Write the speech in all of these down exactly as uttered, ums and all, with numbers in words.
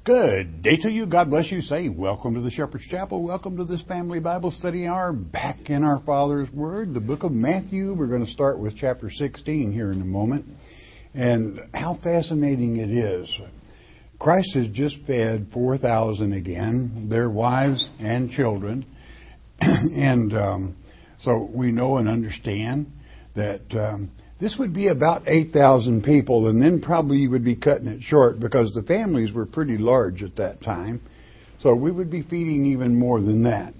Good day to you. God bless you. Say, welcome to the Shepherd's Chapel. Welcome to this family Bible study hour. Back in our Father's Word, the book of Matthew. We're going to start with chapter sixteen here in a moment. And how fascinating it is. Christ has just fed four thousand again, their wives and children. and um, so we know and understand that um, this would be about eight thousand people, and then probably you would be cutting it short because the families were pretty large at that time. So we would be feeding even more than that.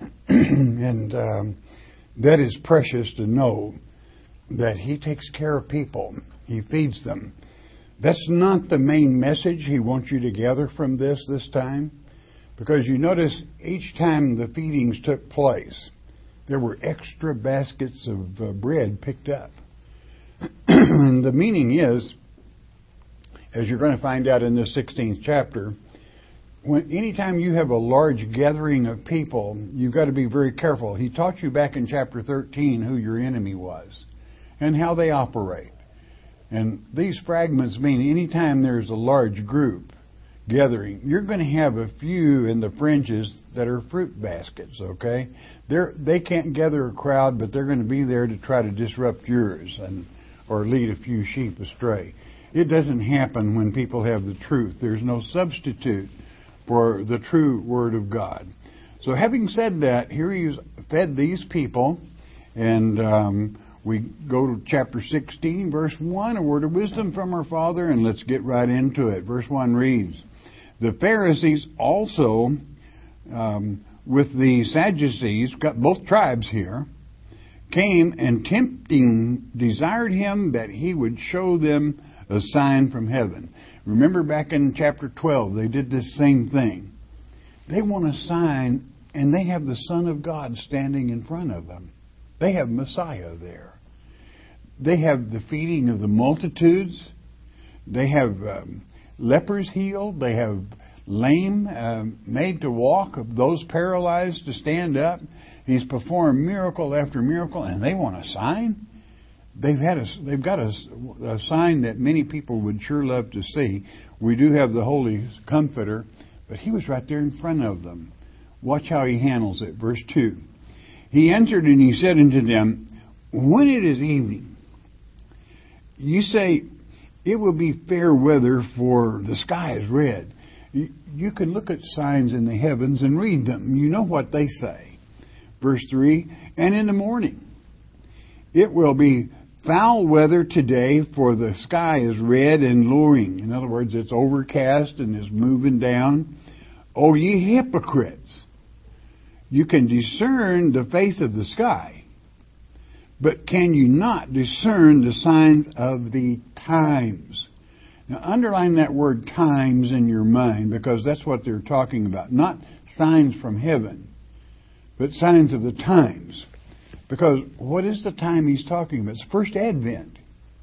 and um, that is precious to know that He takes care of people. He feeds them. That's not the main message He wants you to gather from this this time. Because you notice each time the feedings took place, there were extra baskets of uh, bread picked up. The meaning is, as you're going to find out in this sixteenth chapter, when anytime you have a large gathering of people, you've got to be very careful. He taught you back in chapter thirteen who your enemy was and how they operate. And these fragments mean anytime there's a large group gathering, you're going to have a few in the fringes that are fruit baskets, okay? They're, they can't gather a crowd, but they're going to be there to try to disrupt yours and or lead a few sheep astray. It doesn't happen when people have the truth. There's no substitute for the true Word of God. So having said that, here He's fed these people, and um, we go to chapter sixteen, verse one, a word of wisdom from our Father, and let's get right into it. Verse one reads, "The Pharisees also, um, with the Sadducees," got both tribes here, "came and tempting desired Him that He would show them a sign from heaven." Remember back in chapter twelve, they did this same thing. They want a sign, and they have the Son of God standing in front of them. They have Messiah there. They have the feeding of the multitudes. They have um, lepers healed. They have lame uh, made to walk, of those paralyzed to stand up. He's performed miracle after miracle, and they want a sign. They've had a, they've got a, a sign that many people would sure love to see. We do have the Holy Comforter, but He was right there in front of them. Watch how He handles it. Verse two. "He answered and He said unto them, When it is evening, you say, it will be fair weather, for the sky is red." You, you can look at signs in the heavens and read them. You know what they say. Verse three, "And in the morning, it will be foul weather today, for the sky is red and lowering." In other words, it's overcast and is moving down. "O ye hypocrites, you can discern the face of the sky, but can you not discern the signs of the times?" Now, underline that word times in your mind, because that's what they're talking about. Not signs from heaven, but signs of the times. Because what is the time He's talking about? It's first advent.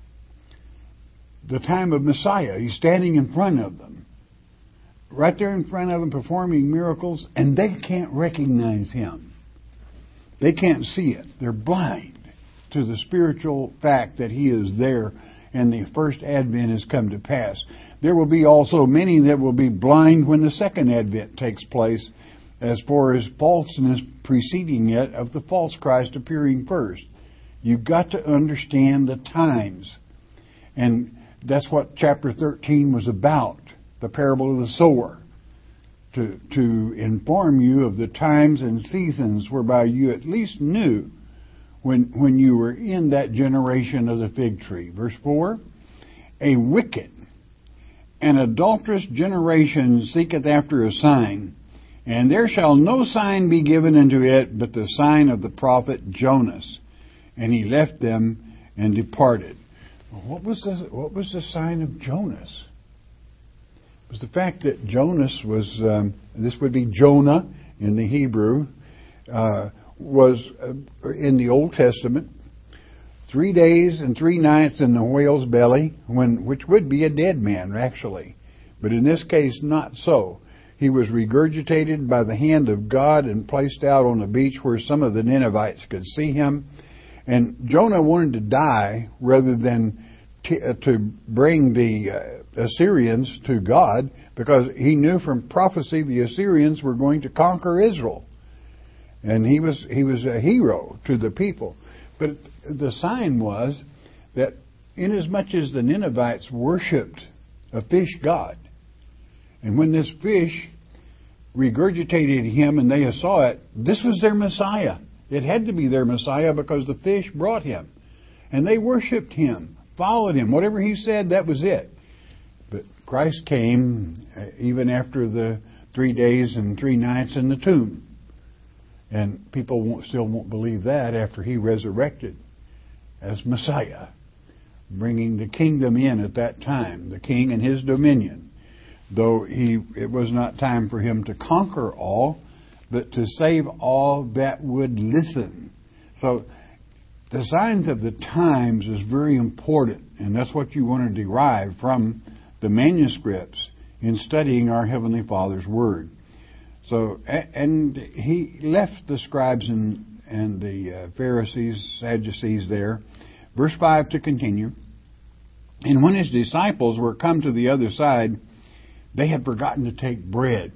The time of Messiah. He's standing in front of them. Right there in front of them, performing miracles, and they can't recognize Him. They can't see it. They're blind to the spiritual fact that He is there, and the first advent has come to pass. There will be also many that will be blind when the second advent takes place, as far as falseness preceding it of the false Christ appearing first. You've got to understand the times. And that's what chapter thirteen was about, the parable of the sower, to, to inform you of the times and seasons whereby you at least knew when, when you were in that generation of the fig tree. Verse four, "A wicked and adulterous generation seeketh after a sign, and there shall no sign be given unto it but the sign of the prophet Jonas. And he left them and departed." What was the, what was the sign of Jonas? It was the fact that Jonas was, um, this would be Jonah in the Hebrew, uh, was uh, in the Old Testament, three days and three nights in the whale's belly, when which would be a dead man, actually. But in this case, not so. He was regurgitated by the hand of God and placed out on the beach where some of the Ninevites could see him. And Jonah wanted to die rather than t- uh, to bring the uh, Assyrians to God because he knew from prophecy the Assyrians were going to conquer Israel. And he was he was a hero to the people. But the sign was that inasmuch as the Ninevites worshipped a fish god, and when this fish regurgitated him and they saw it, this was their Messiah. It had to be their Messiah because the fish brought him. And they worshipped him, followed him. Whatever he said, that was it. But Christ came even after the three days and three nights in the tomb. And people won't, still won't believe that after he resurrected as Messiah, bringing the kingdom in at that time, the king and his dominion. Though he, it was not time for him to conquer all, but to save all that would listen. So the signs of the times is very important, and that's what you want to derive from the manuscripts in studying our Heavenly Father's Word. So, and he left the scribes and, and the uh, Pharisees, Sadducees there. Verse five to continue. And when his disciples were come to the other side, they had forgotten to take bread.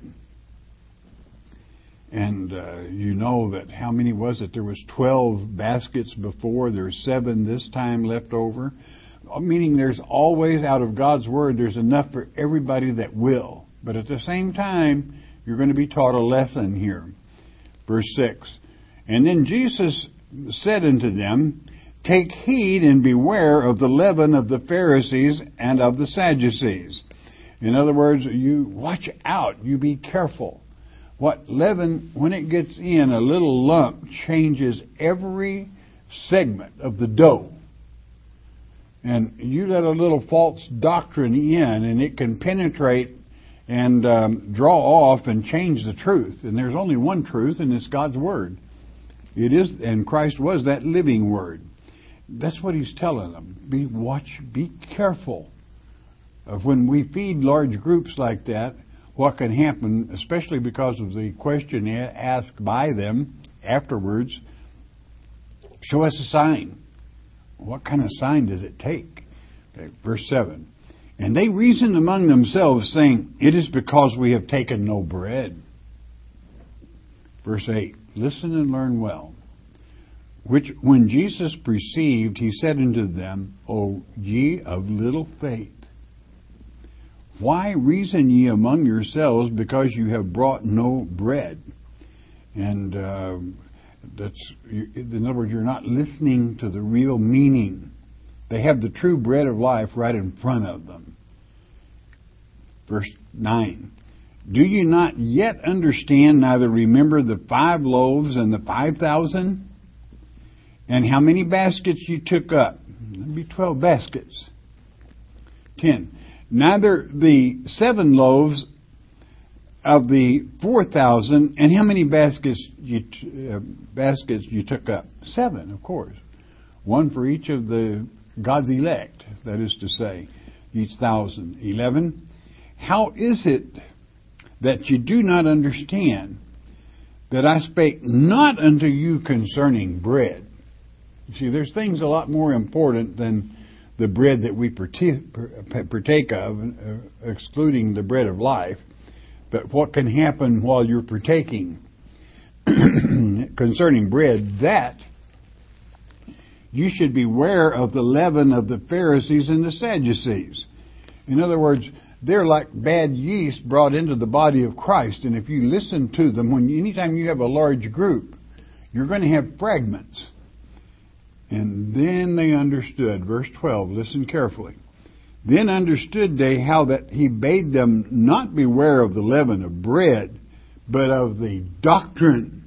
And uh, you know that how many was it? There was twelve baskets before. There's seven this time left over. Meaning there's always, out of God's Word, there's enough for everybody that will. But at the same time, you're going to be taught a lesson here. Verse six. And then Jesus said unto them, Take heed and beware of the leaven of the Pharisees and of the Sadducees. In other words, you watch out. You be careful. What leaven, when it gets in, a little lump changes every segment of the dough. And you let a little false doctrine in, and it can penetrate and um, draw off and change the truth. And there's only one truth, and it's God's Word. It is, and Christ was that living Word. That's what he's telling them. Be watch, be careful of when we feed large groups like that, what can happen, especially because of the question asked by them afterwards. Show us a sign. What kind of sign does it take? Okay, verse seven. And they reasoned among themselves, saying, It is because we have taken no bread. Verse eight. Listen and learn well. Which when Jesus perceived, he said unto them, O ye of little faith, why reason ye among yourselves, because you have brought no bread? And uh, that's, in other words, you're not listening to the real meaning. They have the true bread of life right in front of them. Verse nine. Do you not yet understand, neither remember the five loaves and the five thousand? And how many baskets you took up? That'd be twelve baskets. Ten. Neither the seven loaves of the four thousand, and how many baskets you uh, baskets you took up? Seven, of course. One for each of the God's elect, that is to say, each thousand. Eleven. How is it that you do not understand that I spake not unto you concerning bread? You see, there's things a lot more important than the bread that we partake of, uh, excluding the bread of life. But what can happen while you're partaking concerning bread, that you should beware of the leaven of the Pharisees and the Sadducees. In other words, they're like bad yeast brought into the body of Christ. And if you listen to them, when anytime you have a large group, you're going to have fragments. And then they understood. Verse twelve, listen carefully. Then understood they how that he bade them not beware of the leaven of bread, but of the doctrine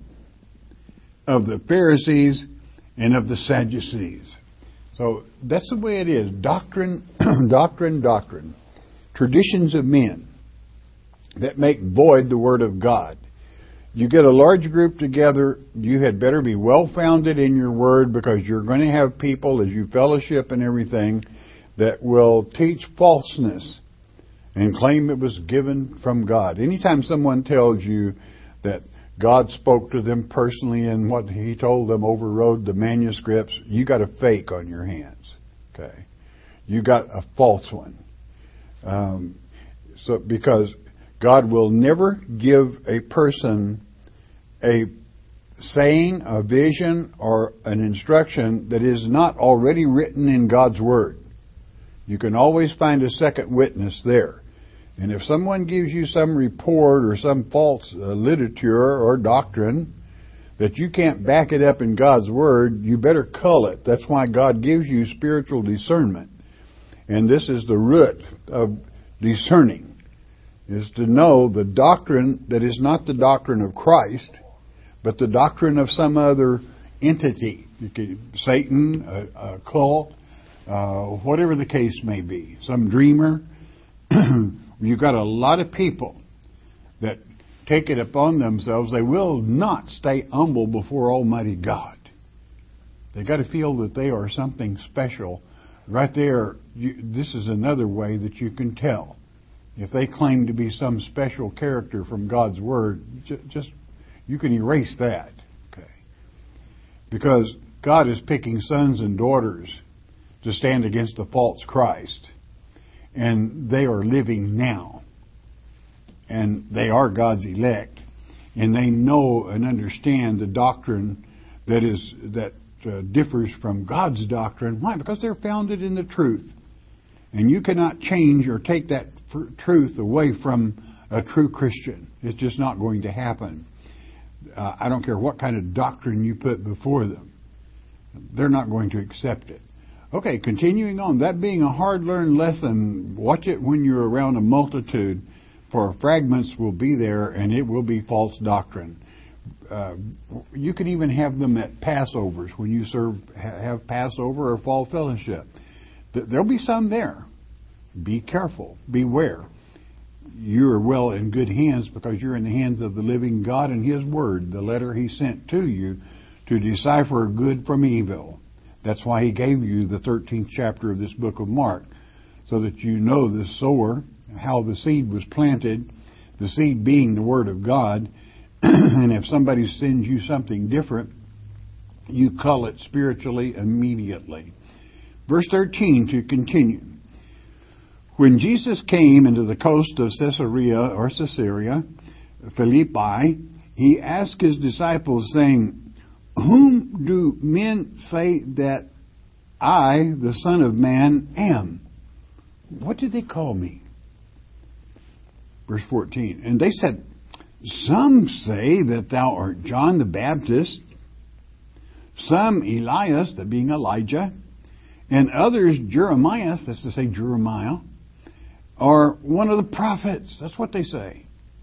of the Pharisees and of the Sadducees. So that's the way it is. Doctrine, doctrine, doctrine. Traditions of men that make void the Word of God. You get a large group together, you had better be well-founded in your Word, because you're going to have people, as you fellowship and everything, that will teach falseness and claim it was given from God. Anytime someone tells you that God spoke to them personally and what He told them overrode the manuscripts, you got a fake on your hands. Okay, you got a false one. Um, so because God will never give a person a saying, a vision, or an instruction that is not already written in God's Word. You can always find a second witness there. And if someone gives you some report or some false uh, literature or doctrine that you can't back it up in God's Word, you better cull it. That's why God gives you spiritual discernment. And this is the root of discerning, is to know the doctrine that is not the doctrine of Christ, but the doctrine of some other entity. Satan, a, a cult, uh, whatever the case may be. Some dreamer. You've got a lot of people that take it upon themselves. They will not stay humble before Almighty God. They've got to feel that they are something special. Right there, you, this is another way that you can tell. If they claim to be some special character from God's Word, j- just you can erase that. Okay. Because God is picking sons and daughters to stand against the false Christ. And they are living now. And they are God's elect. And they know and understand the doctrine that is that uh, differs from God's doctrine. Why? Because they're founded in the truth. And you cannot change or take that f- truth away from a true Christian. It's just not going to happen. Uh, I don't care what kind of doctrine you put before them. They're not going to accept it. Okay, continuing on. That being a hard-learned lesson, watch it when you're around a multitude, for fragments will be there and it will be false doctrine. Uh, you can even have them at Passovers when you serve, have Passover or Fall Fellowship. There'll be some there. Be careful. Beware. You're well in good hands because you're in the hands of the living God and His Word, the letter He sent to you to decipher good from evil. That's why He gave you the thirteenth chapter of this book of Mark, so that you know the sower, how the seed was planted, the seed being the Word of God. And if somebody sends you something different, you cull it spiritually immediately. Verse thirteen to continue. When Jesus came into the coast of Caesarea or Caesarea Philippi, He asked His disciples, saying, "Whom do men say that I, the Son of Man, am?" What did they call me? Verse fourteen. And they said, "Some say that thou art John the Baptist, some Elias, that being Elijah, and others Jeremiah," that's to say Jeremiah, "or one of the prophets." That's what they say.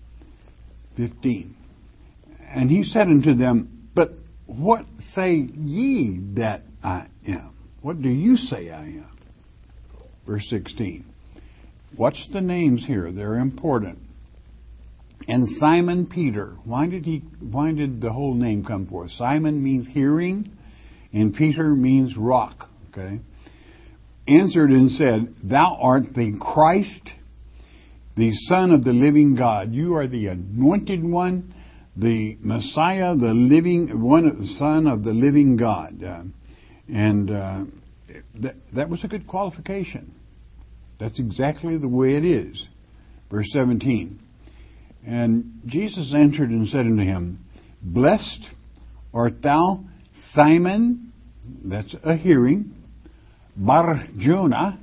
fifteen. And He said unto them, "But what say ye that I am?" What do you say I am? Verse sixteen. Watch the names here. They're important. And Simon Peter. Why did he? Why did the whole name come forth? Simon means hearing, and Peter means rock. Okay. Answered and said, "Thou art the Christ, the Son of the living God." You are the anointed one, the Messiah, the living one, Son of the living God. Uh, and uh, that, that was a good qualification. That's exactly the way it is. Verse seventeen. And Jesus answered and said unto him, "Blessed art thou, Simon," that's a hearing, "Bar-Jonah,"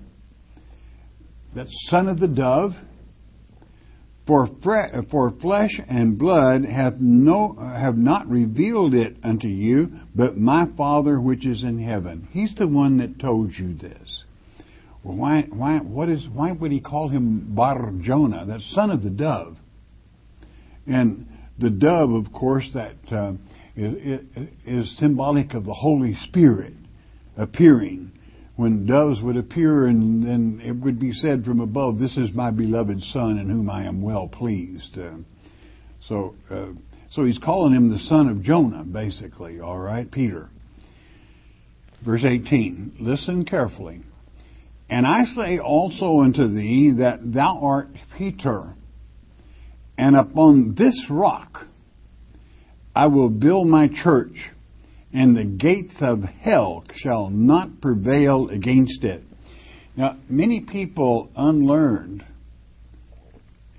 that's son of the dove, For, fre- for flesh and blood hath no have not revealed it unto you, but my Father which is in heaven. He's the one that told you this. Well, why? Why? What is? Why would He call him Bar-Jonah? That's son of the dove. And the dove, of course, that uh, is, is symbolic of the Holy Spirit appearing. When doves would appear, and then it would be said from above, "This is my beloved Son, in whom I am well pleased." Uh, so, uh, so He's calling him the son of Jonah, basically. All right, Peter. Verse eighteen. Listen carefully. "And I say also unto thee that thou art Peter, and upon this rock I will build my church, and the gates of hell shall not prevail against it." Now, many people unlearned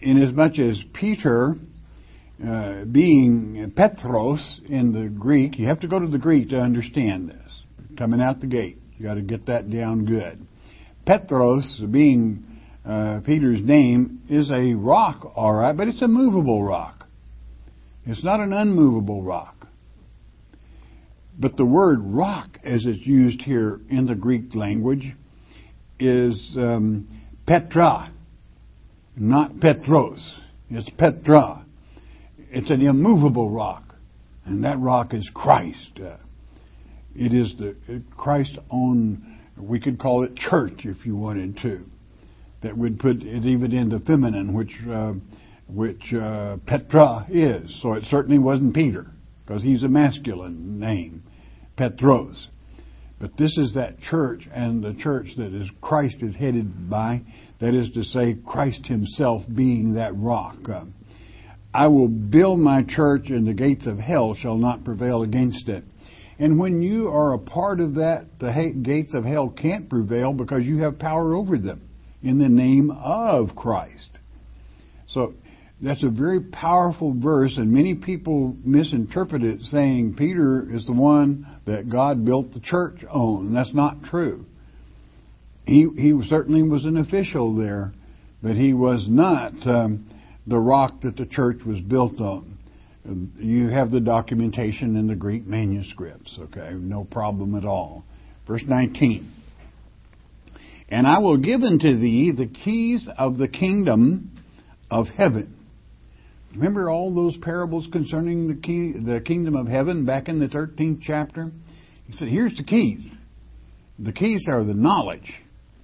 inasmuch as Peter, uh, being Petros in the Greek, you have to go to the Greek to understand this. Coming out the gate, you got to get that down good. Petros, being uh, Peter's name, is a rock, all right, but it's a movable rock. It's not an unmovable rock. But the word rock, as it's used here in the Greek language, is um, Petra, not Petros. It's Petra. It's an immovable rock, and that rock is Christ. Uh, it is the Christ's own, we could call it church if you wanted to. That would put it even into feminine, which uh, which uh, Petra is. So it certainly wasn't Peter, because he's a masculine name, Petros. But this is that church, and the church that is Christ is headed by, that is to say, Christ himself being that rock. Uh, I will build my church, and the gates of hell shall not prevail against it. And when you are a part of that, the gates of hell can't prevail because you have power over them in the name of Christ. So that's a very powerful verse, and many people misinterpret it saying Peter is the one that God built the church on. And that's not true. He he certainly was an official there, but he was not um, the rock that the church was built on. You have the documentation in the Greek manuscripts, okay? No problem at all. Verse nineteen. And I will give unto thee the keys of the kingdom of heaven. Remember all those parables concerning the key, the kingdom of heaven back in the thirteenth chapter? He said, here's the keys. The keys are the knowledge.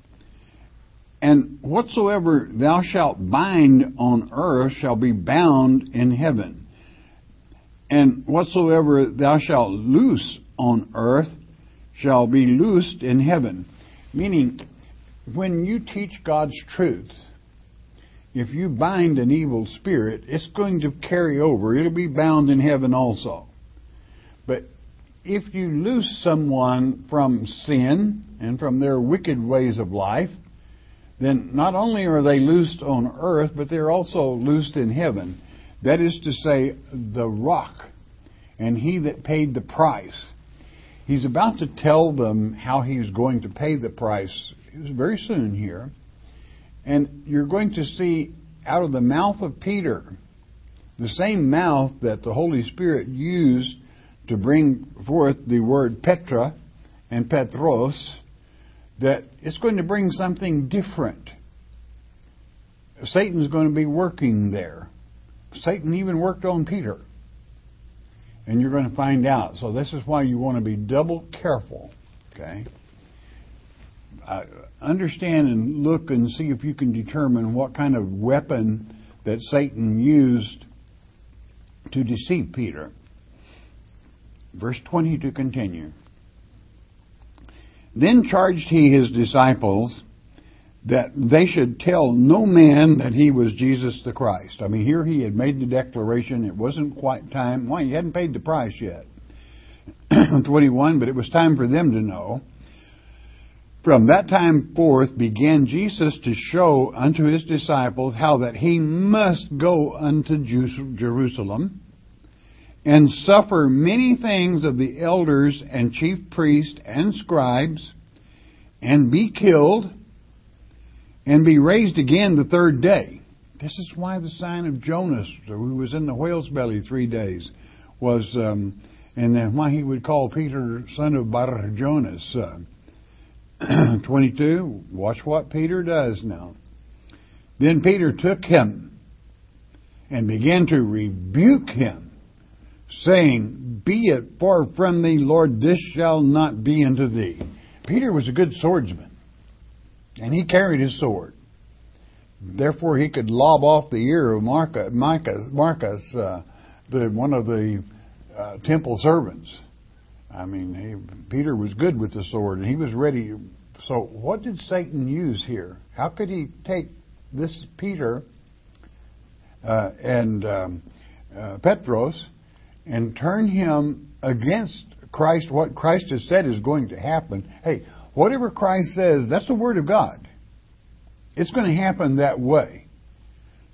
And whatsoever thou shalt bind on earth shall be bound in heaven. And whatsoever thou shalt loose on earth shall be loosed in heaven. Meaning, when you teach God's truth, if you bind an evil spirit, it's going to carry over. It'll be bound in heaven also. But if you loose someone from sin and from their wicked ways of life, then not only are they loosed on earth, but they're also loosed in heaven. That is to say, the rock, and he that paid the price. He's about to tell them how he's going to pay the price very soon here. And you're going to see out of the mouth of Peter, the same mouth that the Holy Spirit used to bring forth the word Petra and Petros, that it's going to bring something different. Satan's going to be working there. Satan even worked on Peter. And you're going to find out. So this is why you want to be double careful. Okay? Uh, understand and look and see if you can determine what kind of weapon that Satan used to deceive Peter. Verse twenty to continue. Then charged he his disciples that they should tell no man that he was Jesus the Christ. I mean, here he had made the declaration. It wasn't quite time. Well, he hadn't paid the price yet. twenty-one, but it was time for them to know. From that time forth began Jesus to show unto his disciples how that he must go unto Jerusalem and suffer many things of the elders and chief priests and scribes, and be killed, and be raised again the third day. This is why the sign of Jonas, who was in the whale's belly three days, was, um, and then why he would call Peter son of Bar-Jonas. Uh, twenty-two, watch what Peter does now. Then Peter took him and began to rebuke him, saying, Be it far from thee, Lord, this shall not be unto thee. Peter was a good swordsman, and he carried his sword. Therefore, he could lob off the ear of Marcus, Marcus uh, the, one of the uh, temple servants. I mean, he, Peter was good with the sword, and he was ready. So what did Satan use here? How could he take this Peter uh, and um, uh, Petros and turn him against Christ, what Christ has said is going to happen? Hey, whatever Christ says, that's the Word of God. It's going to happen that way.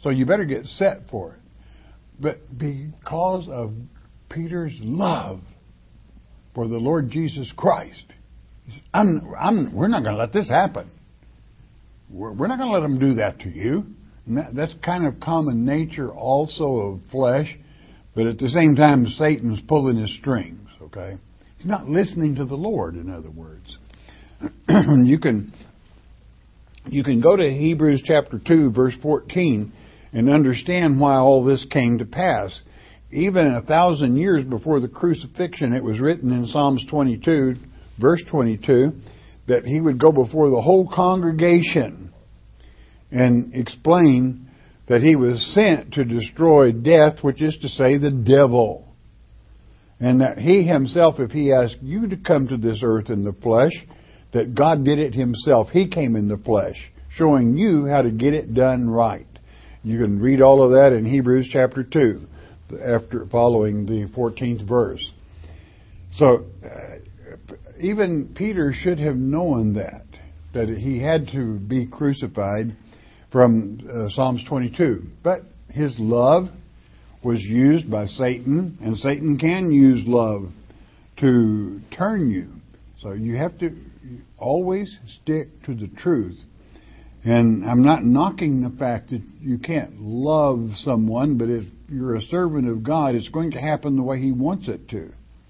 So you better get set for it. But because of Peter's love for the Lord Jesus Christ, he said, I'm, I'm, we're not going to let this happen. We're, we're not going to let them do that to you. And that, that's kind of common nature also of flesh. But at the same time, Satan's pulling his strings, okay? He's not listening to the Lord, in other words. you can you can go to Hebrews chapter two, verse fourteen, and understand why all this came to pass. Even a thousand years before the crucifixion, it was written in Psalms twenty-two, verse twenty-two, that he would go before the whole congregation and explain that he was sent to destroy death, which is to say the devil. And that he himself, if he asked you to come to this earth in the flesh, that God did it himself. He came in the flesh, showing you how to get it done right. You can read all of that in Hebrews chapter two, after following the fourteenth verse. So, uh, even Peter should have known that, that he had to be crucified from uh, Psalms twenty-two. But his love was used by Satan, and Satan can use love to turn you. So you have to always stick to the truth. And I'm not knocking the fact that you can't love someone, but if you're a servant of God, it's going to happen the way He wants it to.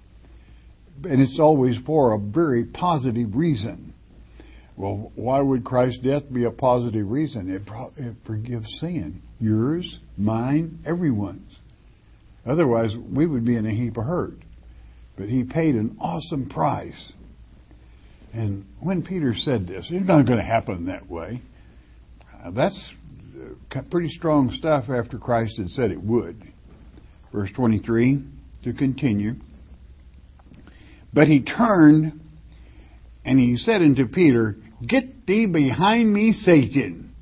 And it's always for a very positive reason. Well, why would Christ's death be a positive reason? It, it forgives sin. Yours, mine, everyone's. Otherwise, we would be in a heap of hurt. But He paid an awesome price. And when Peter said this, it's not going to happen that way. Uh, that's uh, pretty strong stuff after Christ had said it would. Verse twenty-three, to continue. But he turned and he said unto Peter, Get thee behind me, Satan.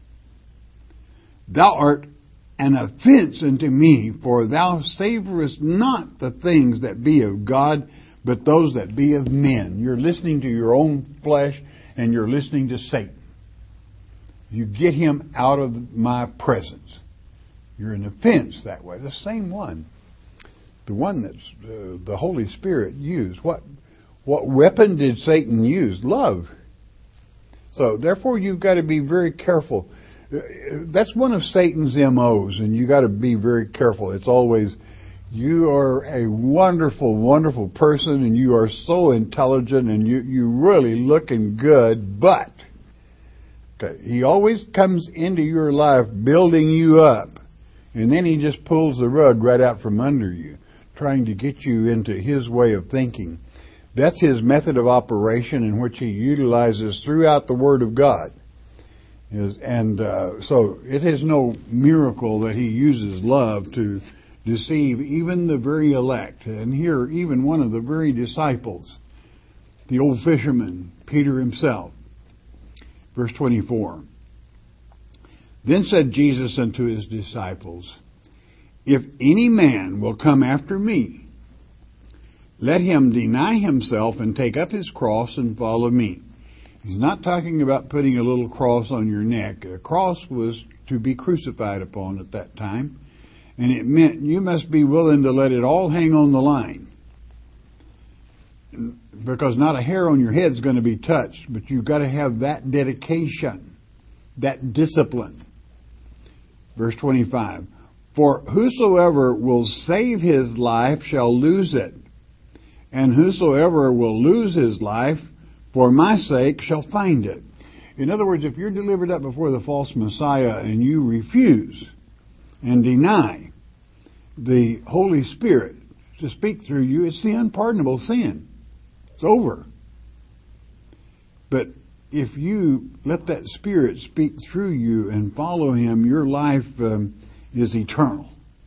Thou art an offense unto me, for thou savorest not the things that be of God, but those that be of men. You're listening to your own flesh, and you're listening to Satan. You get him out of my presence. You're an offense that way. The same one. The one that's uh, the Holy Spirit used. What, what weapon did Satan use? Love. So, therefore, you've got to be very careful. That's one of Satan's M Os, and you've got to be very careful. It's always, you are a wonderful, wonderful person, and you are so intelligent, and you, you're really looking good, but okay, he always comes into your life building you up, and then he just pulls the rug right out from under you, trying to get you into his way of thinking. That's his method of operation in which he utilizes throughout the Word of God. Is, and uh, so it is no miracle that he uses love to deceive even the very elect. And here, even one of the very disciples, the old fisherman, Peter himself. Verse twenty-four. Then said Jesus unto his disciples, If any man will come after me, let him deny himself and take up his cross and follow me. He's not talking about putting a little cross on your neck. A cross was to be crucified upon at that time. And it meant you must be willing to let it all hang on the line. Because not a hair on your head is going to be touched. But you've got to have that dedication, that discipline. Verse twenty-five. For whosoever will save his life shall lose it. And whosoever will lose his life for my sake shall find it. In other words, if you're delivered up before the false Messiah and you refuse and deny the Holy Spirit to speak through you, it's the unpardonable sin. It's over. But if you let that Spirit speak through you and follow Him, your life um, is eternal.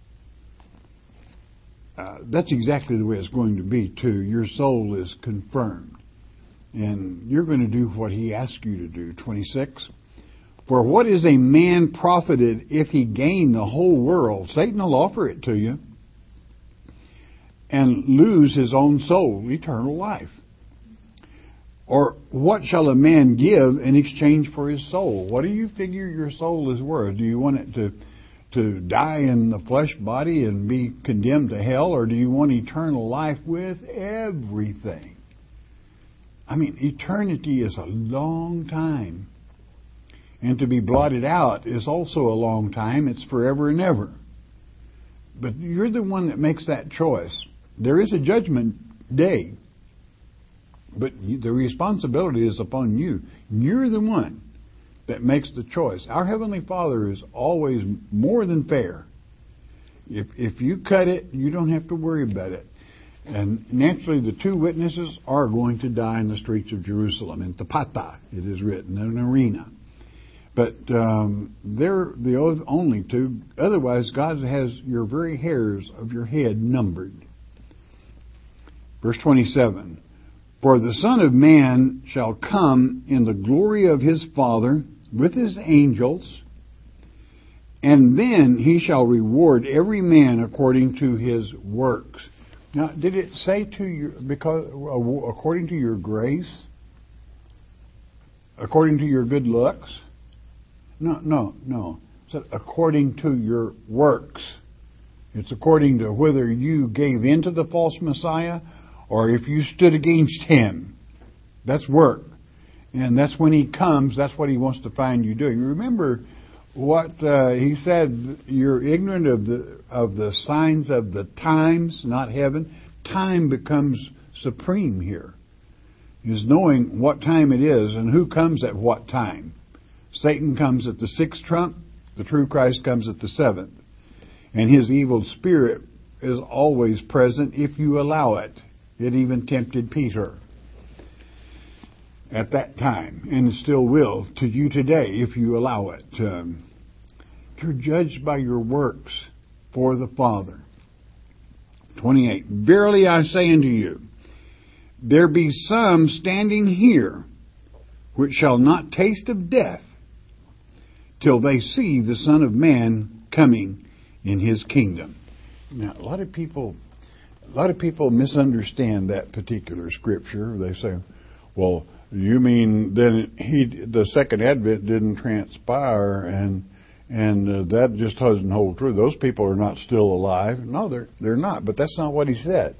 Uh, that's exactly the way it's going to be, too. Your soul is confirmed. And you're going to do what He asks you to do. twenty-six. For what is a man profited if he gain the whole world? Satan will offer it to you. And lose his own soul, eternal life. Or what shall a man give in exchange for his soul? What do you figure your soul is worth? Do you want it to, to die in the flesh body and be condemned to hell, or do you want eternal life with everything? I mean, eternity is a long time. And to be blotted out is also a long time. It's forever and ever. But you're the one that makes that choice. There is a judgment day, but the responsibility is upon you. You're the one that makes the choice. Our Heavenly Father is always more than fair. If if you cut it, you don't have to worry about it. And naturally, the two witnesses are going to die in the streets of Jerusalem. In Tapata, it is written, in an arena. But um, they're the only two. Otherwise, God has your very hairs of your head numbered. Verse twenty-seven. For the Son of Man shall come in the glory of his Father with his angels, and then he shall reward every man according to his works. Now, did it say to your, because according to your grace? According to your good looks? No, no, no. It said according to your works. It's according to whether you gave in to the false Messiah or if you stood against him. That's work. And that's when he comes, that's what he wants to find you doing. Remember what uh, he said, you're ignorant of the of the signs of the times, not heaven. Time becomes supreme here. Is knowing what time it is and who comes at what time. Satan comes at the sixth trump, the true Christ comes at the seventh. And his evil spirit is always present if you allow it. It even tempted Peter at that time, and it still will to you today if you allow it. Um, you're judged by your works for the Father. twenty-eight. Verily I say unto you, there be some standing here which shall not taste of death till they see the Son of Man coming in his kingdom. Now, a lot of people, a lot of people misunderstand that particular scripture. They say, "Well, you mean then he, the second advent didn't transpire, and and uh, that just doesn't hold true. Those people are not still alive." No, they're they're not. But that's not what he said.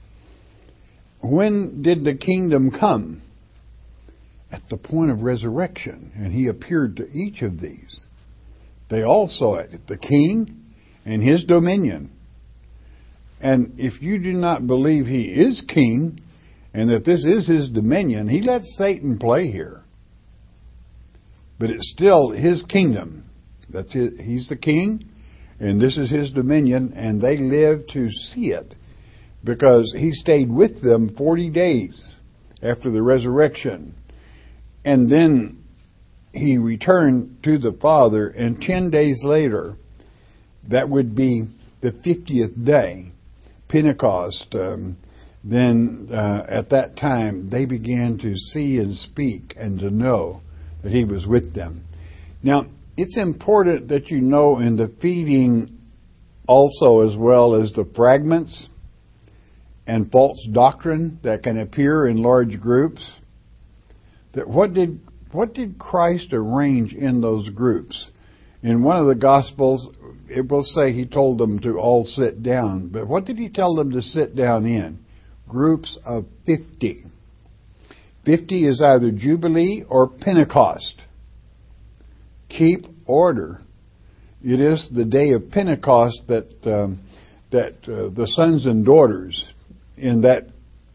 When did the kingdom come? At the point of resurrection, and he appeared to each of these. They all saw it, the king and his dominion. And if you do not believe he is king, and that this is his dominion, he lets Satan play here. But it's still his kingdom. That's his, he's the king, and this is his dominion, and they live to see it. Because he stayed with them forty days after the resurrection. And then he returned to the Father, and ten days later, that would be the fiftieth day, Pentecost. Um, then uh, at that time, they began to see and speak and to know that he was with them. Now, it's important that you know in the feeding also, as well as the fragments and false doctrine that can appear in large groups, that what did what did Christ arrange in those groups? In one of the Gospels, it will say he told them to all sit down. But what did he tell them to sit down in? Groups of fifty. Fifty is either Jubilee or Pentecost. Keep order. It is the day of Pentecost that um, that uh, the sons and daughters in that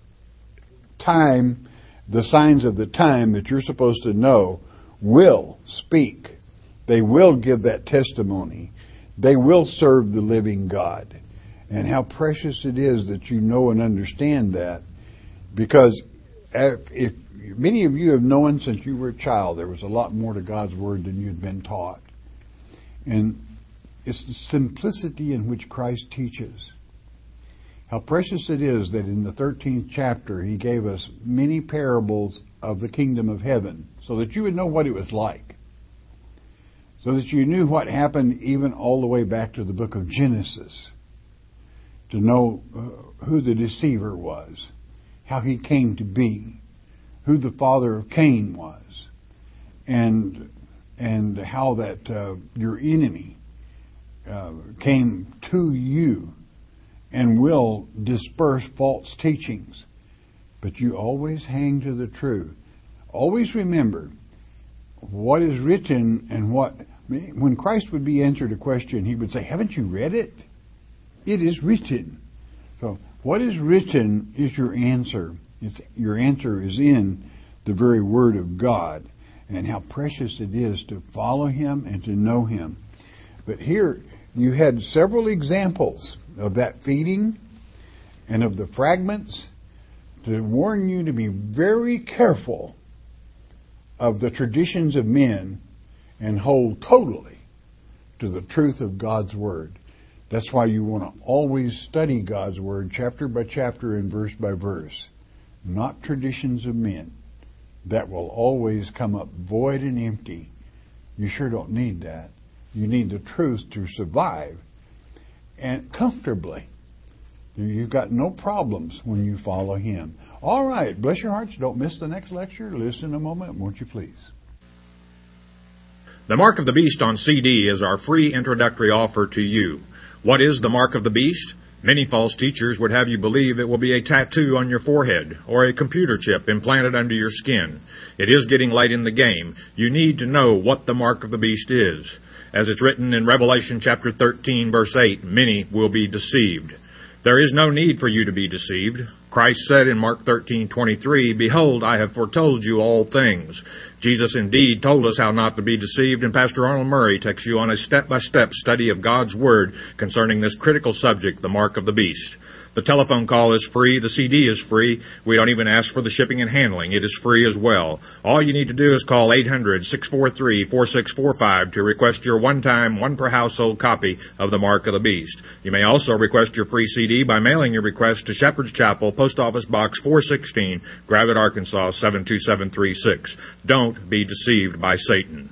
time, the signs of the time that you're supposed to know, will speak. They will give that testimony. They will serve the living God. And how precious it is that you know and understand that. Because if, if many of you have known since you were a child, there was a lot more to God's Word than you'd been taught. And it's the simplicity in which Christ teaches. How precious it is that in the thirteenth chapter he gave us many parables of the kingdom of heaven so that you would know what it was like. So that you knew what happened even all the way back to the book of Genesis. To know uh, who the deceiver was, how he came to be, who the father of Cain was, and and how that uh, your enemy uh, came to you and will disperse false teachings. But you always hang to the truth. Always remember what is written and what... When Christ would be answered a question, he would say, haven't you read it? It is written. So what is written is your answer. It's, your answer is in the very Word of God. And how precious it is to follow Him and to know Him. But here you had several examples of that feeding and of the fragments to warn you to be very careful of the traditions of men and hold totally to the truth of God's Word. That's why you want to always study God's Word chapter by chapter and verse by verse, not traditions of men. That will always come up void and empty. You sure don't need that. You need the truth to survive and comfortably. You've got no problems when you follow Him. All right, bless your hearts. Don't miss the next lecture. Listen a moment, won't you please? The Mark of the Beast on C D is our free introductory offer to you. What is the Mark of the Beast? Many false teachers would have you believe it will be a tattoo on your forehead or a computer chip implanted under your skin. It is getting late in the game. You need to know what the Mark of the Beast is. As it's written in Revelation chapter thirteen, verse eight, many will be deceived. There is no need for you to be deceived. Christ said in Mark thirteen twenty-three, Behold, I have foretold you all things. Jesus indeed told us how not to be deceived, and Pastor Arnold Murray takes you on a step-by-step study of God's Word concerning this critical subject, the Mark of the Beast. The telephone call is free. The C D is free. We don't even ask for the shipping and handling. It is free as well. All you need to do is call eight hundred, six four three, four six four five to request your one-time, one-per-household copy of the Mark of the Beast. You may also request your free C D by mailing your request to Shepherd's Chapel, Post Office Box four sixteen, Gravette, Arkansas, seven two seven three six. Don't be deceived by Satan.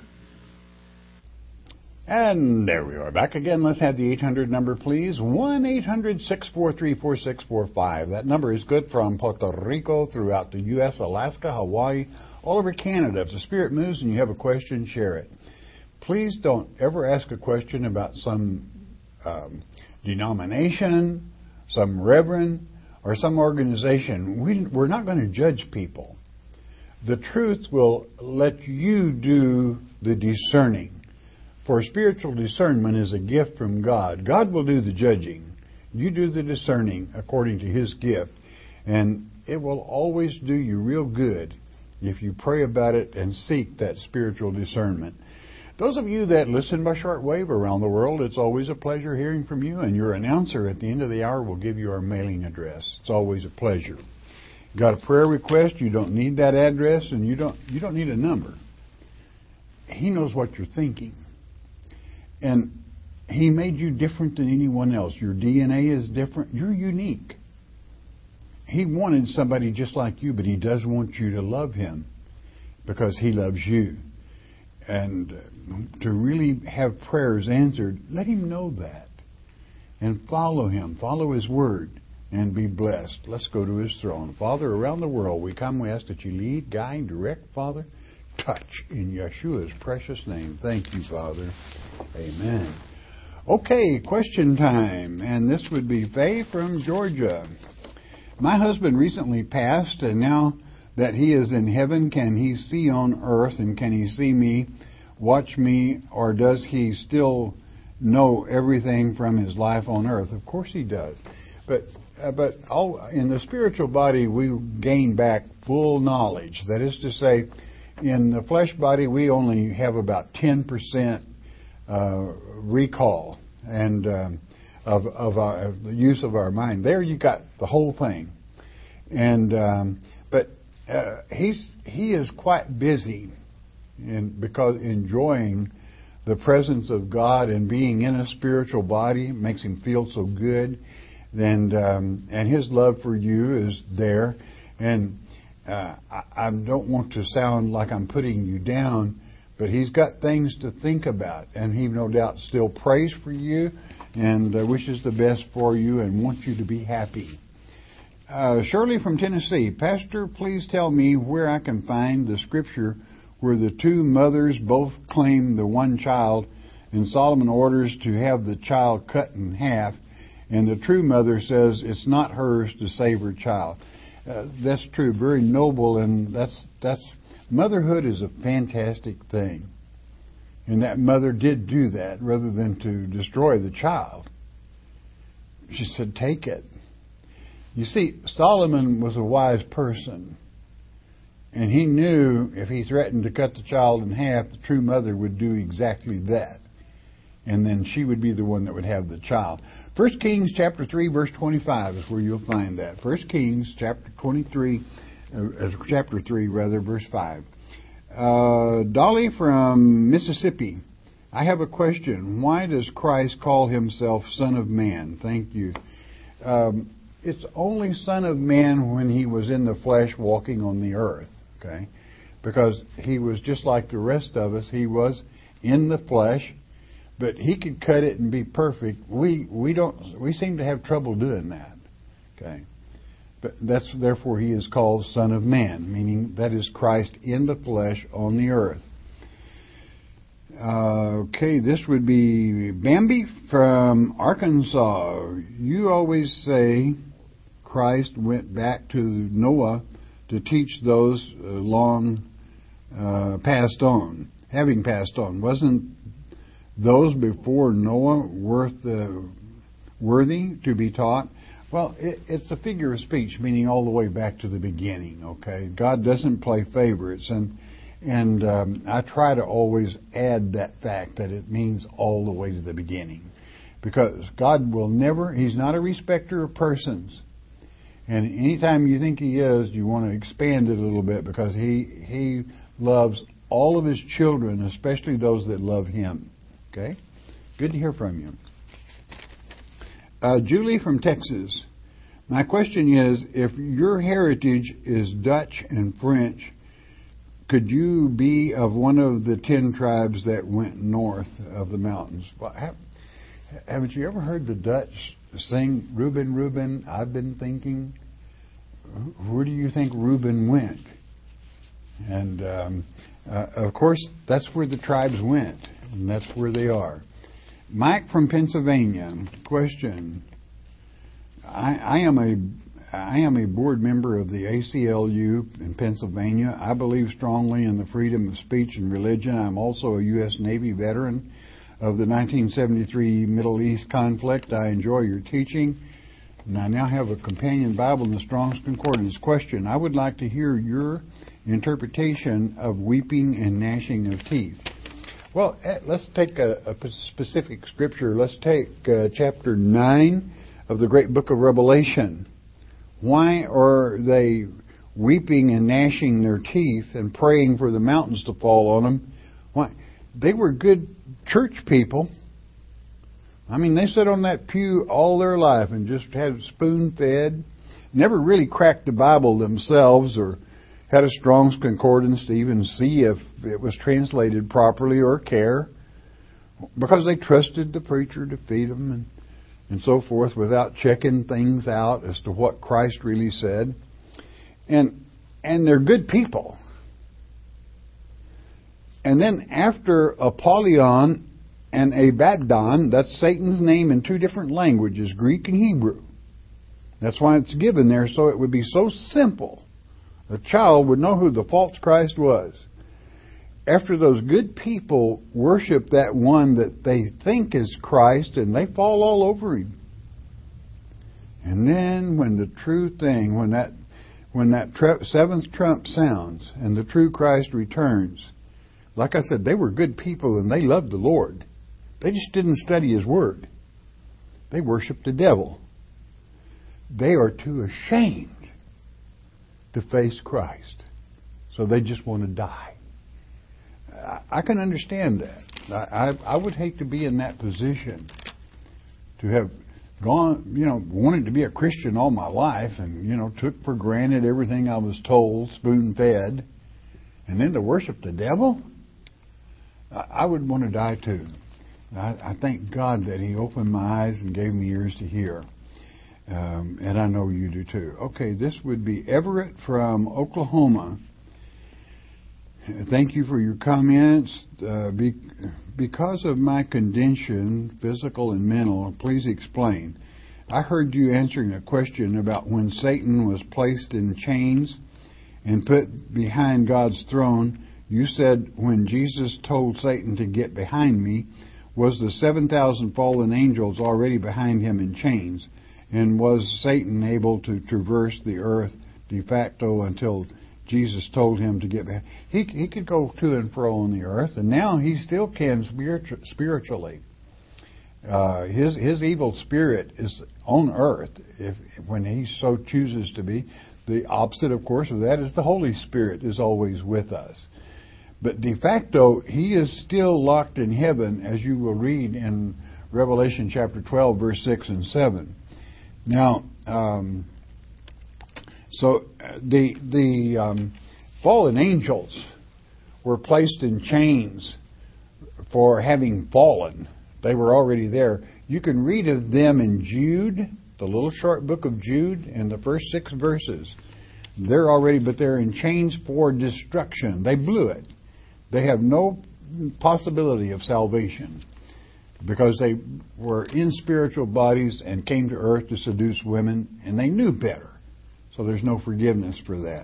And there we are, back again. Let's have the eight hundred number, please. one eight hundred, six four three, four six four five. That number is good from Puerto Rico, throughout the U S, Alaska, Hawaii, all over Canada. If the Spirit moves and you have a question, share it. Please don't ever ask a question about some um, denomination, some reverend, or some organization. We, we're not going to judge people. The truth will let you do the discerning. For spiritual discernment is a gift from God. God will do the judging. You do the discerning according to His gift. And it will always do you real good if you pray about it and seek that spiritual discernment. Those of you that listen by shortwave around the world, it's always a pleasure hearing from you. And your announcer at the end of the hour will give you our mailing address. It's always a pleasure. Got a prayer request? You don't need that address, and you don't you don't need a number. He knows what you're thinking. And He made you different than anyone else. Your D N A is different. You're unique. He wanted somebody just like you, but He does want you to love Him because He loves you. And to really have prayers answered, let Him know that. And follow Him. Follow His Word and be blessed. Let's go to His throne. Father, around the world, we come, we ask that You lead, guide, direct, Father. Touch in Yeshua's precious name. Thank You, Father. Amen. Okay, question time. And this would be Faye from Georgia. My husband recently passed, and now that he is in heaven, can he see on earth, and can he see me, watch me, or does he still know everything from his life on earth? Of course he does. But uh, but all, in the spiritual body, we gain back full knowledge. That is to say, in the flesh body, we only have about ten percent uh, recall and um, of, of, our, of the use of our mind. There you got the whole thing. And um, but uh, he's he is quite busy in, because enjoying the presence of God and being in a spiritual body makes him feel so good. And um, and his love for you is there. And Uh, I, I don't want to sound like I'm putting you down, but he's got things to think about, and he no doubt still prays for you and uh, wishes the best for you and wants you to be happy. Uh, Shirley from Tennessee, Pastor, please tell me where I can find the scripture where the two mothers both claim the one child and Solomon orders to have the child cut in half, and the true mother says it's not hers to save her child. Uh, that's true, very noble, and that's that's motherhood is a fantastic thing. And that mother did do that rather than to destroy the child. She said, take it. You see, Solomon was a wise person. And he knew if he threatened to cut the child in half, the true mother would do exactly that. And then she would be the one that would have the child. First Kings chapter three, verse twenty-five is where you'll find that. First Kings chapter twenty-three, uh, chapter three, rather, verse five. Uh, Dolly from Mississippi. I have a question. Why does Christ call himself Son of Man? Thank you. Um, it's only Son of Man when he was in the flesh walking on the earth. Okay? Because he was just like the rest of us. He was in the flesh, but he could cut it and be perfect. We we don't we seem to have trouble doing that. Okay? But that's therefore he is called Son of Man, meaning that is Christ in the flesh on the earth. Uh, okay, this would be Bambi from Arkansas. You always say Christ went back to Noah to teach those uh, long uh, passed on, having passed on. Wasn't those before Noah worth uh, worthy to be taught? Well, it, it's a figure of speech, meaning all the way back to the beginning, okay? God doesn't play favorites, and and um, I try to always add that fact that it means all the way to the beginning. Because God will never, He's not a respecter of persons. And anytime you think He is, you want to expand it a little bit, because He He loves all of His children, especially those that love Him. Okay? Good to hear from you. Uh, Julie from Texas. My question is, if your heritage is Dutch and French, could you be of one of the ten tribes that went north of the mountains? Well, have, haven't you ever heard the Dutch sing, Reuben, Reuben, I've been thinking? Where do you think Reuben went? And, um, uh, of course, that's where the tribes went, and that's where they are. Mike from Pennsylvania. Question. I, I am a I am a board member of the A C L U in Pennsylvania. I believe strongly in the freedom of speech and religion. I'm also a U S Navy veteran of the nineteen seventy-three Middle East conflict. I enjoy your teaching. And I now have a companion Bible in the Strong's Concordance. Question. I would like to hear your interpretation of weeping and gnashing of teeth. Well, let's take a, a specific scripture. Let's take uh, chapter nine of the great book of Revelation. Why are they weeping and gnashing their teeth and praying for the mountains to fall on them? Why? They were good church people. I mean, they sat on that pew all their life and just had spoon-fed, never really cracked the Bible themselves or had a Strong's Concordance to even see if it was translated properly or care, because they trusted the preacher to feed them and, and so forth without checking things out as to what Christ really said. And and they're good people. And then after Apollyon and Abaddon, that's Satan's name in two different languages, Greek and Hebrew. That's why it's given there, so it would be so simple. A child would know who the false Christ was. After those good people worship that one that they think is Christ, and they fall all over him. And then when the true thing, when that when that tr- seventh trump sounds and the true Christ returns, like I said, they were good people and they loved the Lord. They just didn't study His Word. They worshiped the devil. They are too ashamed to face Christ. So they just want to die. I, I can understand that. I, I, I would hate to be in that position, to have gone, you know, wanted to be a Christian all my life and, you know, took for granted everything I was told, spoon-fed, and then to worship the devil. I, I would want to die too. I, I thank God that He opened my eyes and gave me ears to hear. Um, and I know you do too. Okay, this would be Everett from Oklahoma. Thank you for your comments. Uh, be, because of my condition, physical and mental, please explain. I heard you answering a question about when Satan was placed in chains and put behind God's throne. You said when Jesus told Satan to get behind me, was the seven thousand fallen angels already behind him in chains? And was Satan able to traverse the earth de facto until Jesus told him to get back? He he could go to and fro on the earth, and now he still can spiritu- spiritually. Uh, his his evil spirit is on earth if when he so chooses to be. The opposite, of course, of that is the Holy Spirit is always with us. But de facto, he is still locked in heaven, as you will read in Revelation chapter twelve, verse six and seven. Now, um, so the the um, fallen angels were placed in chains for having fallen. They were already there. You can read of them in Jude, the little short book of Jude, in the first six verses. They're already, but they're in chains for destruction. They blew it. They have no possibility of salvation because they were in spiritual bodies and came to earth to seduce women, and they knew better. So there's no forgiveness for that.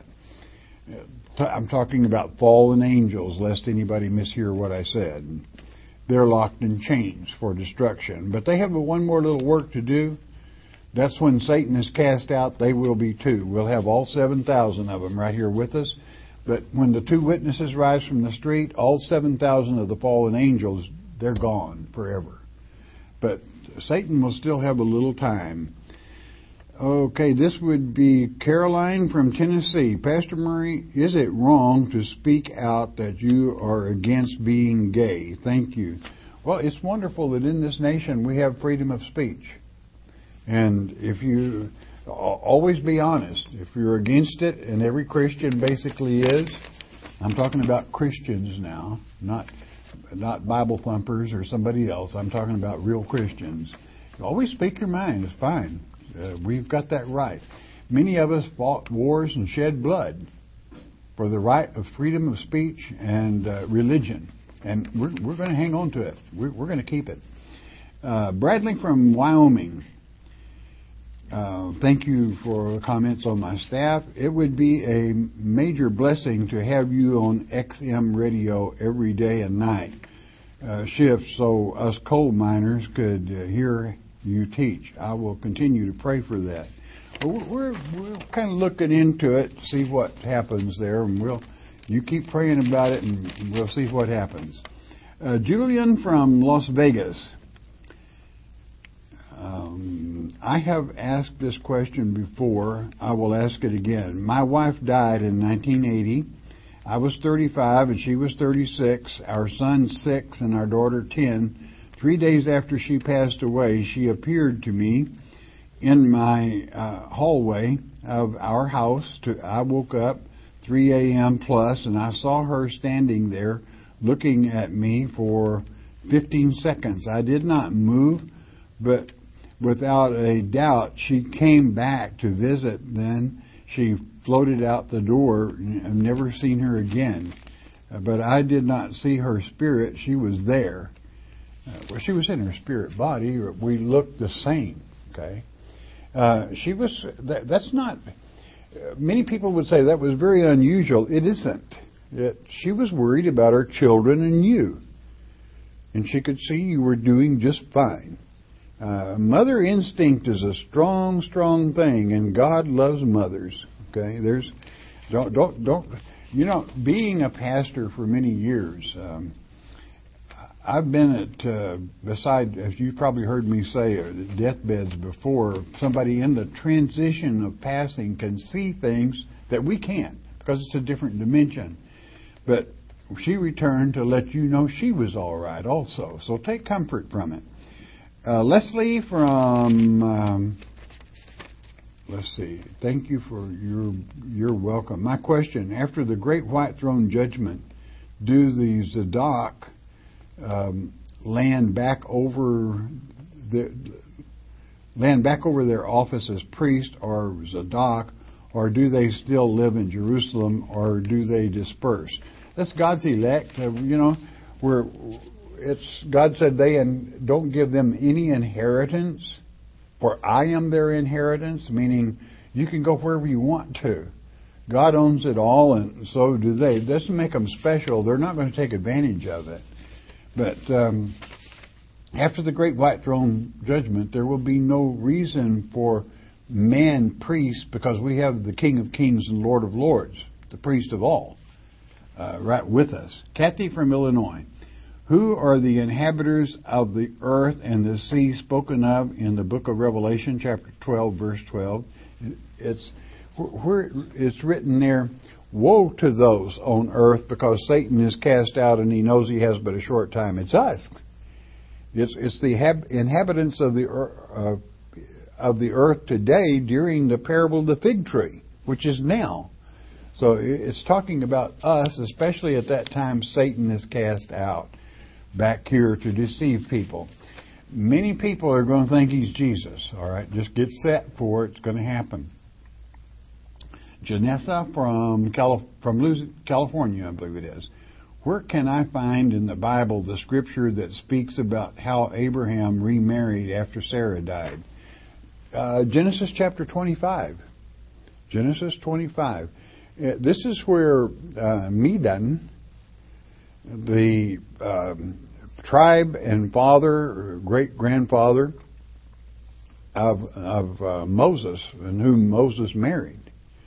I'm talking about fallen angels, lest anybody mishear what I said. They're locked in chains for destruction. But they have one more little work to do. That's when Satan is cast out, they will be too. We'll have all seven thousand of them right here with us. But when the two witnesses rise from the street, all seven thousand of the fallen angels, they're gone forever. But Satan will still have a little time. Okay, this would be Caroline from Tennessee. Pastor Murray, is it wrong to speak out that you are against being gay? Thank you. Well, it's wonderful that in this nation we have freedom of speech. And if you always be honest, if you're against it, and every Christian basically is, I'm talking about Christians now, not not Bible thumpers or somebody else. I'm talking about real Christians. Always speak your mind. It's fine. Uh, we've got that right. Many of us fought wars and shed blood for the right of freedom of speech and uh, religion. And we're, we're going to hang on to it. We're, we're going to keep it. Uh, Bradley from Wyoming. Uh, thank you for comments on my staff. It would be a major blessing to have you on X M radio every day and night uh, shifts so us coal miners could uh, hear you teach. I will continue to pray for that. We're, we're kind of looking into it, see what happens there, and we'll you keep praying about it, and we'll see what happens. Uh, Julian from Las Vegas. Um, I have asked this question before. I will ask it again. My wife died in nineteen eighty. I was thirty-five and she was thirty-six. Our son six and our daughter ten. Three days after she passed away, she appeared to me in my uh, hallway of our house. To, I woke up three a.m. plus, and I saw her standing there looking at me for fifteen seconds. I did not move, but without a doubt, she came back to visit. Then she floated out the door. I've never seen her again. Uh, but I did not see her spirit. She was there. Uh, well, she was in her spirit body. We looked the same. Okay. Uh, she was. That, that's not. Uh, many people would say that was very unusual. It isn't. It, she was worried about her children and you, and she could see you were doing just fine. Uh, mother instinct is a strong, strong thing, and God loves mothers. Okay, there's don't don't don't. You know, being a pastor for many years. Um, I've been at, uh, beside, as you've probably heard me say, uh, deathbeds before. Somebody in the transition of passing can see things that we can't because it's a different dimension. But she returned to let you know she was all right also. So take comfort from it. Uh, Leslie from, um, let's see, thank you for your your welcome. My question, after the Great White Throne Judgment, do the Zadok Um, land back over the land back over their office as priest or Zadok, or do they still live in Jerusalem, or do they disperse? that's God's elect. Uh, you know, we're it's God said they and don't give them any inheritance, for I am their inheritance. Meaning, you can go wherever you want to. God owns it all, and so do they. It doesn't make them special. They're not going to take advantage of it. But um, after the great white throne judgment, there will be no reason for man priests, because we have the King of Kings and Lord of Lords, the priest of all, uh, right with us. Kathy from Illinois. Who are the inhabitants of the earth and the sea spoken of in the book of Revelation, chapter twelve, verse twelve? It's where it's written there, woe to those on earth, because Satan is cast out and he knows he has but a short time. It's us. It's it's the inhabitants of the uh, of the earth today during the parable of the fig tree, which is now. So it's talking about us, especially at that time Satan is cast out back here to deceive people. Many people are going to think he's Jesus. All right, just get set for it. It's going to happen. Janessa from Calif- from California, I believe it is. Where can I find in the Bible the scripture that speaks about how Abraham remarried after Sarah died? Uh, Genesis chapter twenty-five. Genesis twenty-five. Uh, this is where uh, Midian, the um, tribe and father, great grandfather of of uh, Moses, and whom Moses married.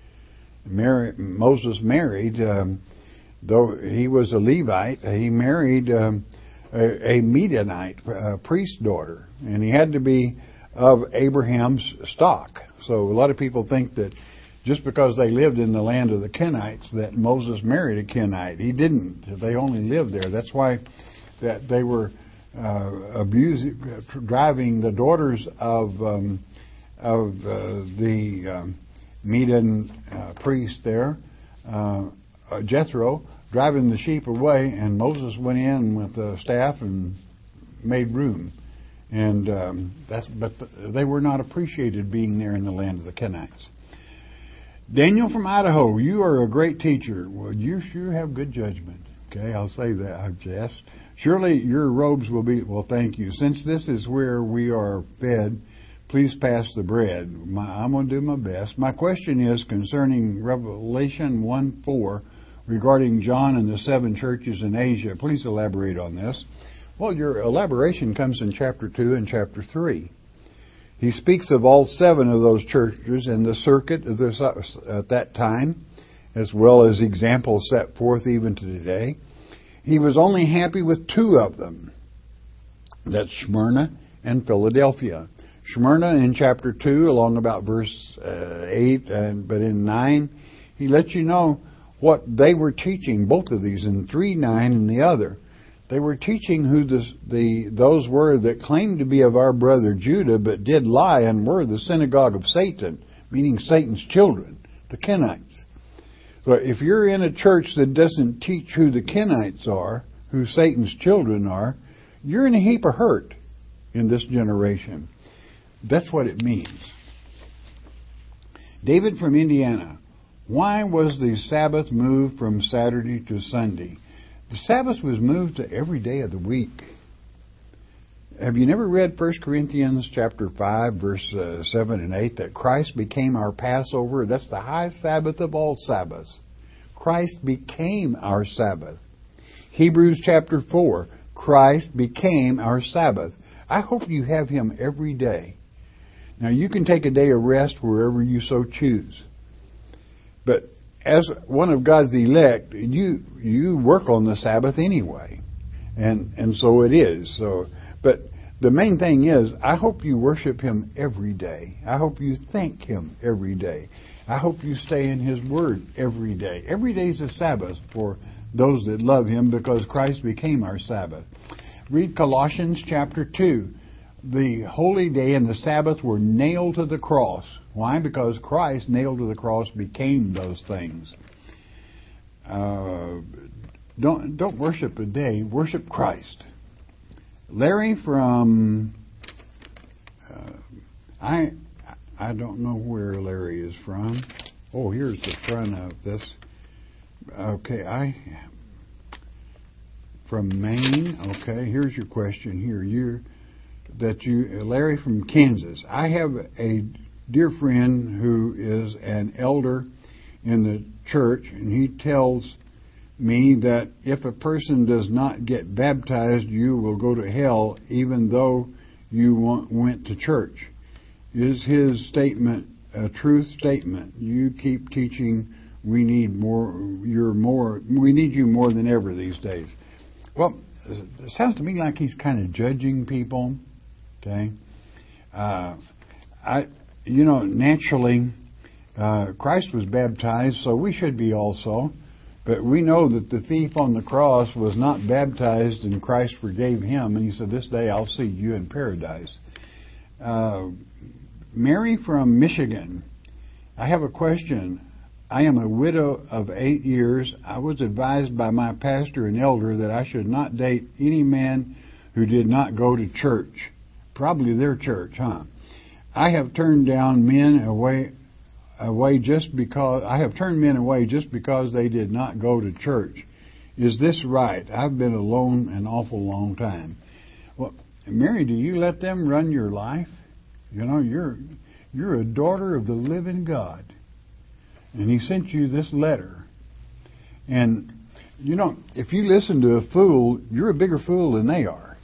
Mary, Moses married, um, though he was a Levite, he married um, a, a Midianite, a priest's daughter, and he had to be of Abraham's stock. So a lot of people think that just because they lived in the land of the Kenites that Moses married a Kenite. He didn't. They only lived there. That's why that they were uh, abusing, driving the daughters of um, of uh, the um, Median uh, priest there, uh, uh, Jethro, driving the sheep away, and Moses went in with the staff and made room. And um, that's but they were not appreciated being there in the land of the Kenites. Daniel from Idaho, you are a great teacher. Well, you sure have good judgment. Okay, I'll say that. I've jest. Surely your robes will be, well, thank you. Since this is where we are fed, please pass the bread. My, I'm going to do my best. My question is concerning Revelation one four regarding John and the seven churches in Asia. Please elaborate on this. Well, your elaboration comes in chapter two and chapter three. He speaks of all seven of those churches and the circuit of this, at that time, as well as examples set forth even to today. He was only happy with two of them. That's Smyrna and Philadelphia. Smyrna in chapter two, along about verse uh, eight, and but in nine, he lets you know what they were teaching, both of these, in three, nine, and the other. They were teaching who the, the those were that claimed to be of our brother Judah, but did lie and were the synagogue of Satan, meaning Satan's children, the Kenites. So if you're in a church that doesn't teach who the Kenites are, who Satan's children are, you're in a heap of hurt in this generation. That's what it means. David from Indiana. Why was the Sabbath moved from Saturday to Sunday? The Sabbath was moved to every day of the week. Have you never read First Corinthians chapter five, verse uh, seven and eight, that Christ became our Passover? That's the high Sabbath of all Sabbaths. Christ became our Sabbath. Hebrews chapter four, Christ became our Sabbath. I hope you have Him every day. Now, you can take a day of rest wherever you so choose. But as one of God's elect, you you work on the Sabbath anyway. And and so it is. So but the main thing is, I hope you worship Him every day. I hope you thank Him every day. I hope you stay in His Word every day. Every day is a Sabbath for those that love Him, because Christ became our Sabbath. Read Colossians chapter two. The holy day and the Sabbath were nailed to the cross. Why? Because Christ, nailed to the cross, became those things. Uh, don't don't worship a day. Worship Christ. Larry from uh, I I don't know where Larry is from. Oh, here's the front of this. Okay, I from Maine. Okay, here's your question here. You that you Larry from Kansas. I have a dear friend who is an elder in the church, and he tells me that if a person does not get baptized, you will go to hell even though you went to church. Is his statement a truth statement? You keep teaching we need more you're more we need you more than ever these days. Well, it sounds to me like he's kind of judging people. Okay, uh, I you know naturally uh, Christ was baptized, so we should be also. But we know that the thief on the cross was not baptized, and Christ forgave him, and he said, "This day I'll see you in paradise." Uh, Mary from Michigan, I have a question. I am a widow of eight years. I was advised by my pastor and elder that I should not date any man who did not go to church. Probably their church, huh? I have turned down men away away just because I have turned men away just because they did not go to church. Is this right? I've been alone an awful long time. Well, Mary, do you let them run your life? You know, you're you're a daughter of the living God. And he sent you this letter. And, you know, if you listen to a fool, you're a bigger fool than they are.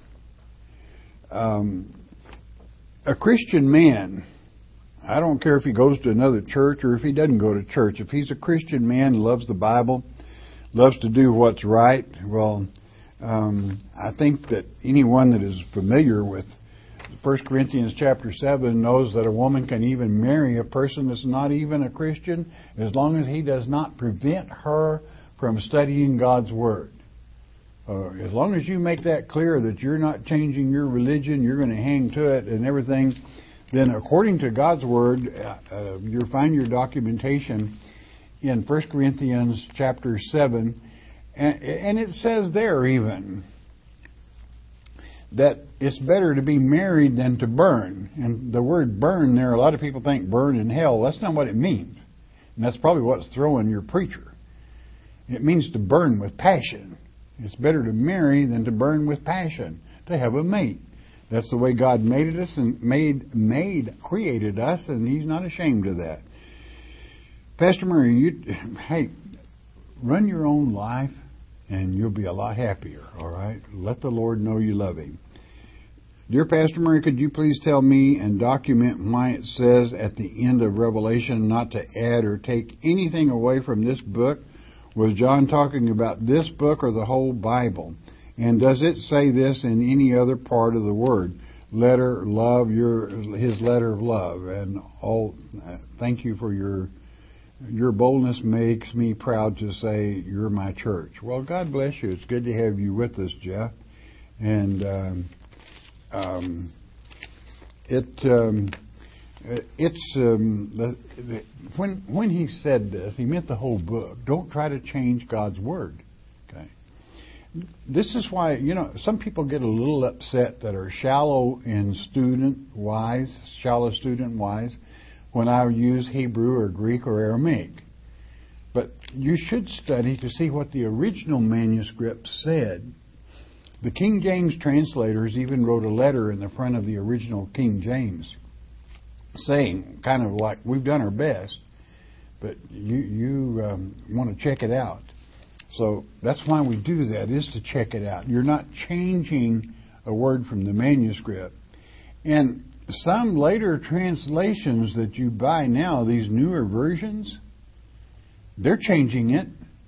Um, a Christian man, I don't care if he goes to another church or if he doesn't go to church. If he's a Christian man, loves the Bible, loves to do what's right, well, um, I think that anyone that is familiar with First Corinthians chapter seven knows that a woman can even marry a person that's not even a Christian as long as he does not prevent her from studying God's Word. Uh, as long as you make that clear that you're not changing your religion, you're going to hang to it and everything, then according to God's Word, uh, uh, you'll find your documentation in First Corinthians chapter seven, and, and it says there even that it's better to be married than to burn. And the word burn there, a lot of people think burn in hell. That's not what it means. And that's probably what's throwing your preacher. It means to burn with passion. It's better to marry than to burn with passion, to have a mate. That's the way God made us and made, made, created us, and He's not ashamed of that. Pastor Murray, you, hey, run your own life, and you'll be a lot happier, all right? Let the Lord know you love Him. Dear Pastor Murray, could you please tell me and document why it says at the end of Revelation not to add or take anything away from this book? Was John talking about this book or the whole Bible? And does it say this in any other part of the Word? Letter, love, your His letter of love. And all. Uh, thank you for your your boldness. Makes me proud to say you're my church. Well, God bless you. It's good to have you with us, Jeff. And um, um, it um, it's um, the, the, when when he said this, he meant the whole book. Don't try to change God's Word. Okay. This is why, you know, some people get a little upset that are shallow and student-wise, shallow student-wise, when I use Hebrew or Greek or Aramaic. But you should study to see what the original manuscript said. The King James translators even wrote a letter in the front of the original King James saying, kind of like, we've done our best, but you, you um, want to check it out. So that's why we do that, is to check it out. You're not changing a word from the manuscript. And some later translations that you buy now, these newer versions, they're changing it.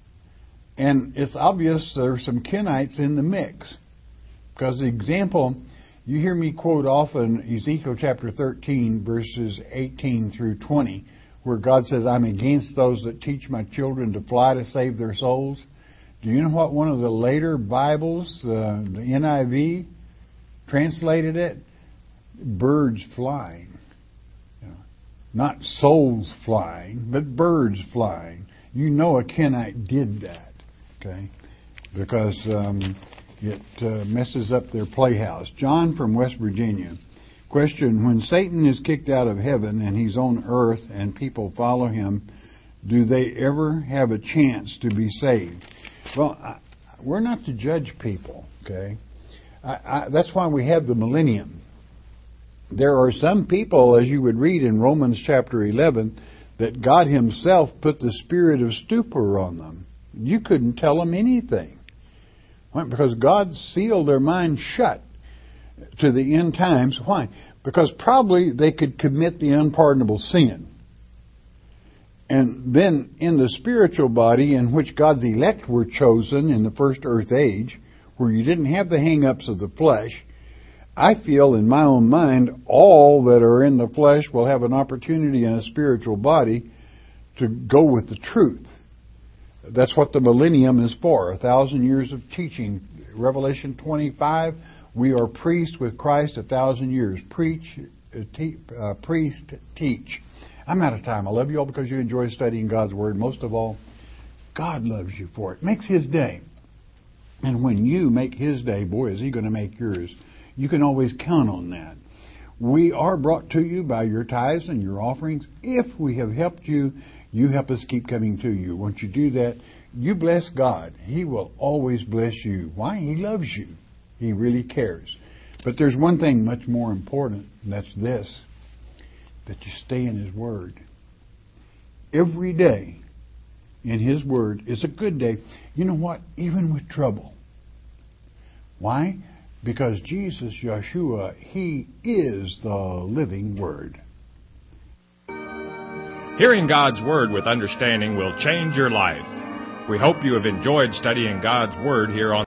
And it's obvious there are some Kenites in the mix. Because the example, you hear me quote often Ezekiel chapter thirteen, verses eighteen through twenty, where God says, I'm against those that teach my children to fly to save their souls. Do you know what one of the later Bibles, uh, the N I V, translated it? Birds flying. You know, not souls flying, but birds flying. You know a Kenite did that, okay? Because um, it uh, messes up their playhouse. John from West Virginia. Question, when Satan is kicked out of heaven and he's on earth and people follow him, do they ever have a chance to be saved? Well, I, we're not to judge people, okay? I, I, that's why we have the millennium. There are some people, as you would read in Romans chapter eleven, that God himself put the spirit of stupor on them. You couldn't tell them anything. Why? Because God sealed their minds shut to the end times. Why? Because probably they could commit the unpardonable sin. And then in the spiritual body in which God's elect were chosen in the first earth age, where you didn't have the hang-ups of the flesh, I feel in my own mind all that are in the flesh will have an opportunity in a spiritual body to go with the truth. That's what the millennium is for, a thousand years of teaching. Revelation twenty-five, we are priests with Christ a thousand years. Preach, uh, te- uh, priest, teach. I'm out of time. I love you all because you enjoy studying God's Word. Most of all, God loves you for it. Makes His day. And when you make His day, boy, is He going to make yours. You can always count on that. We are brought to you by your tithes and your offerings. If we have helped you, you help us keep coming to you. Once you do that, you bless God. He will always bless you. Why? He loves you. He really cares. But there's one thing much more important, and that's this, that you stay in His Word. Every day in His Word is a good day. You know what? Even with trouble. Why? Because Jesus, Yeshua, He is the living Word. Hearing God's Word with understanding will change your life. We hope you have enjoyed studying God's Word here on